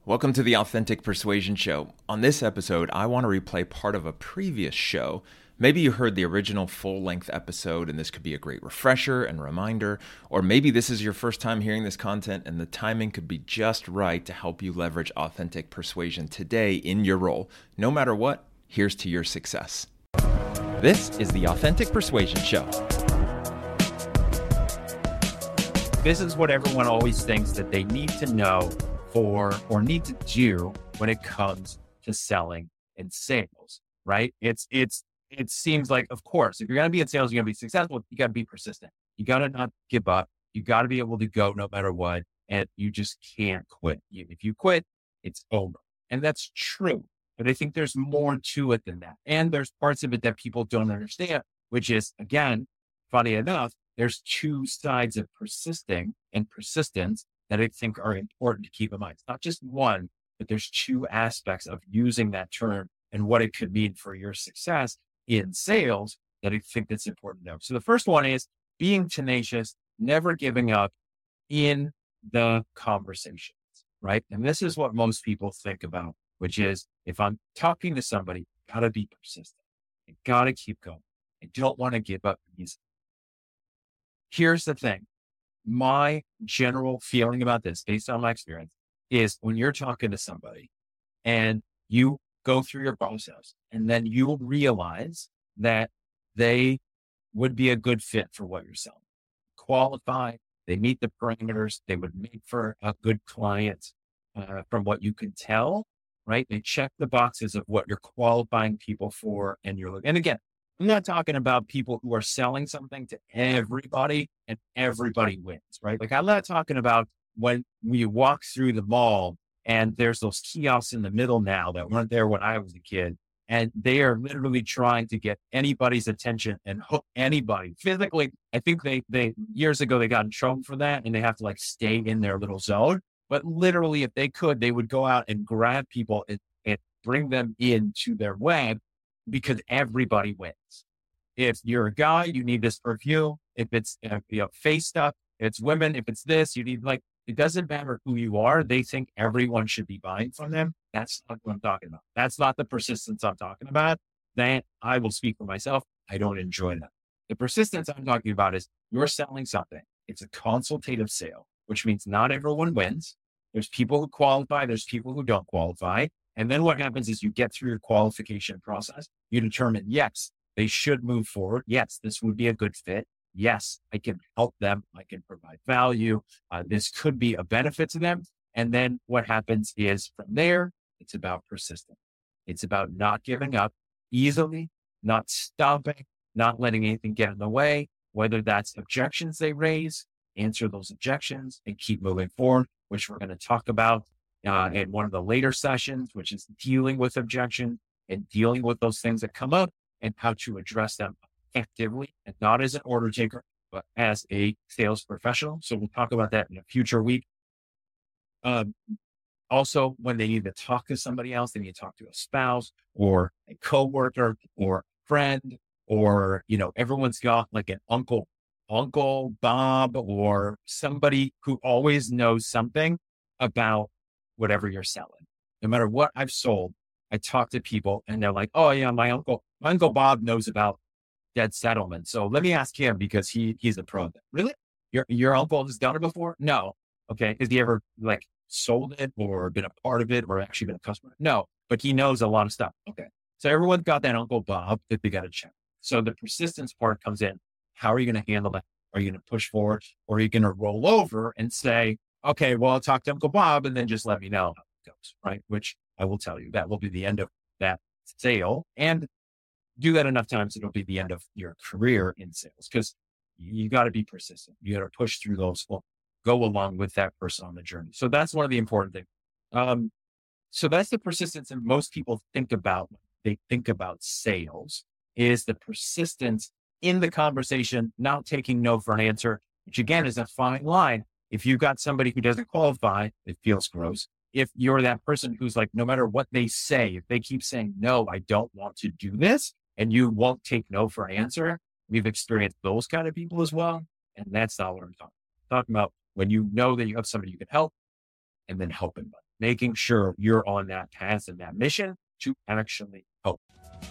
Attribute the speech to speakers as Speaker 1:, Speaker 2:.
Speaker 1: Welcome to the Authentic Persuasion Show. On this episode, I want to replay part of a previous show. Maybe you heard the original full-length episode and this could be a great refresher and reminder, or maybe this is your first time hearing this content and the timing could be just right to help you leverage authentic persuasion today in your role. No matter what, here's to your success. This is the Authentic Persuasion Show.
Speaker 2: This is what everyone always thinks that they need to know or need to do when it comes to selling and sales, right? It seems like, of course, if you're going to be in sales, you're going to be successful. You got to be persistent. You got to not give up. You got to be able to go no matter what. And you just can't quit. If you quit, it's over. And that's true. But I think there's more to it than that. And there's parts of it that people don't understand, which is, again, funny enough, there's two sides of persisting and persistence that I think are important to keep in mind. It's not just one, but there's two aspects of using that term and what it could mean for your success in sales that I think that's important to know. So the first one is being tenacious, never giving up in the conversations, right? And this is what most people think about, which is if I'm talking to somebody, gotta be persistent. I gotta keep going. I don't want to give up easily. Here's the thing. My general feeling about this, based on my experience, is when you're talking to somebody and you go through your process and then you'll realize that they would be a good fit for what you're selling. Qualified, they meet the parameters, they would make for a good client from what you can tell, right? They check the boxes of what you're qualifying people for. And again, I'm not talking about people who are selling something to everybody and everybody wins, right? Like I'm not talking about when we walk through the mall and there's those kiosks in the middle now that weren't there when I was a kid. And they are literally trying to get anybody's attention and hook anybody physically. I think they years ago, they got in trouble for that and they have to like stay in their little zone. But literally, if they could, they would go out and grab people and bring them into their web because everybody wins. If you're a guy, you need this perfume. If it's face stuff, it's women. If it's this, you need it doesn't matter who you are. They think everyone should be buying from them. That's not what I'm talking about. That's not the persistence I'm talking about. That I will speak for myself. I don't enjoy that. The persistence I'm talking about is you're selling something. It's a consultative sale, which means not everyone wins. There's people who qualify. There's people who don't qualify. And then what happens is you get through your qualification process. You determine, yes, they should move forward. Yes, this would be a good fit. Yes, I can help them. I can provide value. This could be a benefit to them. And then what happens is from there, it's about persistence. It's about not giving up easily, not stopping, not letting anything get in the way, whether that's objections they raise, answer those objections and keep moving forward, which we're going to talk about in one of the later sessions, which is dealing with objections and dealing with those things that come up and how to address them effectively and not as an order taker, but as a sales professional. So we'll talk about that in a future week. Also, when they need to talk to somebody else, they need to talk to a spouse or a coworker or a friend, or, everyone's got like an Uncle Bob or somebody who always knows something about whatever you're selling. No matter what I've sold, I talk to people and they're like, oh yeah, my Uncle Bob knows about debt settlement. So let me ask him because he's a pro. Really? Your uncle has done it before? No. Okay. Has he ever sold it or been a part of it or actually been a customer? No, but he knows a lot of stuff. Okay. So everyone's got that Uncle Bob that they got to check. So the persistence part comes in. How are you going to handle that? Are you going to push forward or are you going to roll over and say, okay, well, I'll talk to Uncle Bob and then just let me know how it goes, right? Which I will tell you that will be the end of that sale, and do that enough times. It'll be the end of your career in sales because you got to be persistent. You got to push through those, go along with that person on the journey. So that's one of the important things. So that's the persistence that most people think about when they think about sales is the persistence in the conversation, not taking no for an answer, which again is a fine line. If you've got somebody who doesn't qualify, it feels gross. If you're that person who's like, no matter what they say, if they keep saying, no, I don't want to do this, and you won't take no for an answer, we've experienced those kind of people as well. And that's not what I'm talking about. I'm talking about when you know that you have somebody you can help and then help them. making sure you're on that path and that mission to actually help.